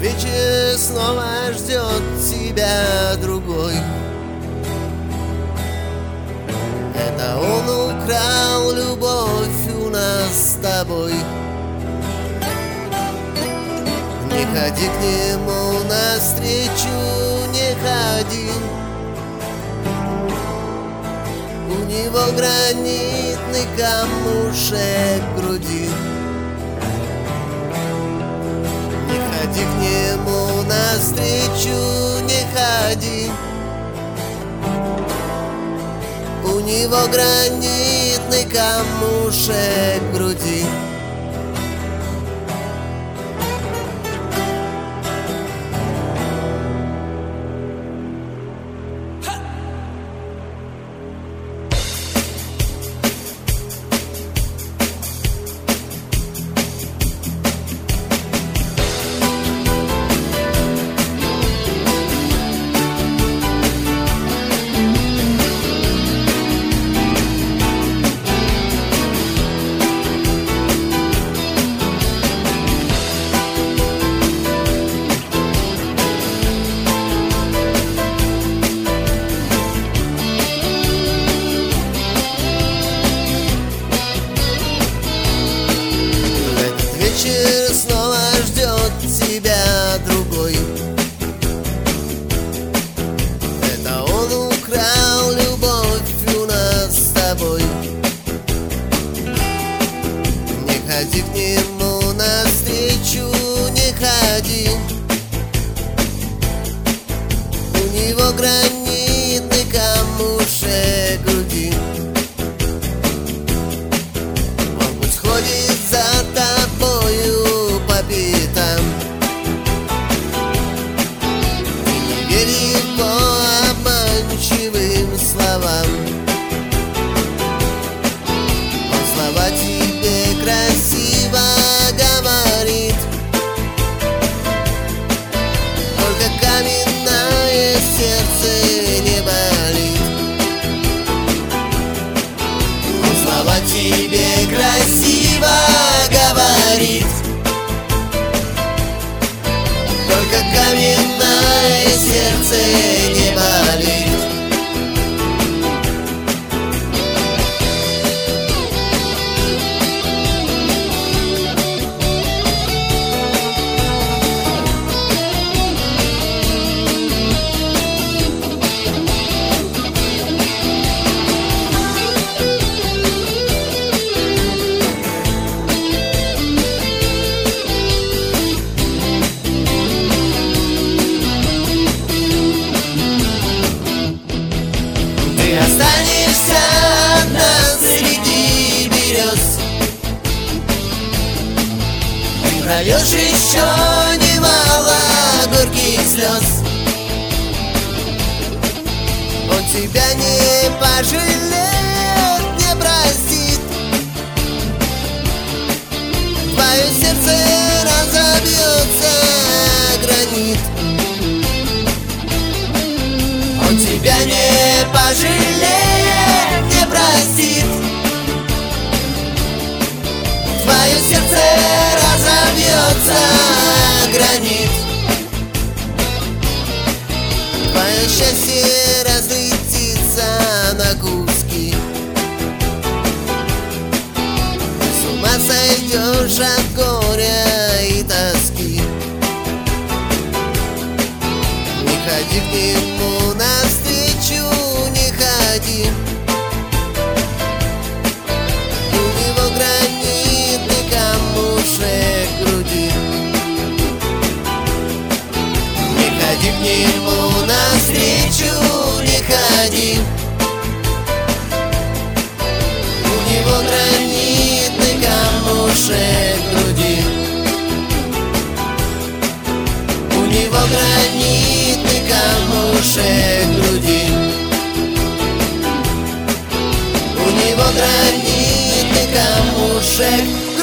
вечер снова ждет тебя другой. Это он украл любовь у нас с тобой. Не ходи к нему навстречу, не ходи. У него гранитный камушек в груди. Не ходи к нему навстречу, не ходи. У него гранитный камушек в груди. Снова ждет тебя другой. Это он украл любовь у нас с тобой. Не ходи к нему навстречу, не ходи. У него гранитный камушек в груди. Он пусть ходит за тобою по пятам и не верит по обманчивым словам. Он слова тебе красиво говорит, только каменное сердце не болит. Он слова тебе красиво говорит, только каменное сердце не болит. Ты останешься одна среди берез. Ты прольешь еще немало горьких слез. Он тебя не пожалеет, не простит. Твое сердце разобьется гранит. Он тебя не пожалеет, не простит. Твое сердце разобьется гранит. Твое счастье разлетится на куски. Ты с ума сойдешь от горя и тоски. Не ходи к нему навстречу, не ходи. У него гранитный камушек в груди. Не ходи к нему навстречу, не ходи. У него гранитный камушек в груди. У него гранитный камушек в груди. У него гранитный камушек